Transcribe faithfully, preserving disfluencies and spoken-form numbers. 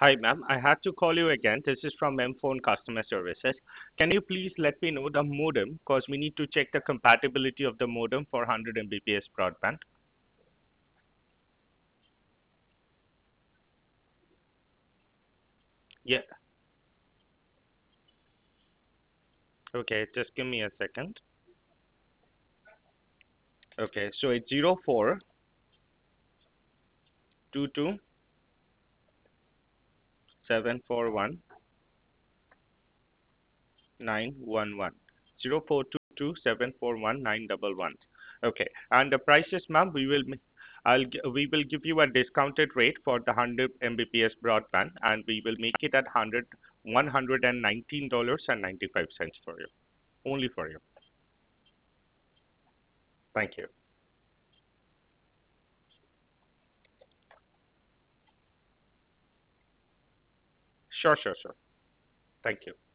Hi, ma'am. I had to call you again. This is from M Phone Customer Services. Can you please let me know the modem? Because we need to check the compatibility of the modem for one hundred Mbps broadband. Yeah. Okay, just give me a second. Okay, so it's zero four two two seven four one nine one one. Zero four two two seven four one nine one one. Okay, and the prices, ma'am, we will ma- I'll gi- we will give you a discounted rate for the one hundred Mbps broadband, and we will make it at one hundred one hundred nineteen dollars and ninety-five cents for you, only for you. Thank you. Sure, sure, sure. Thank you.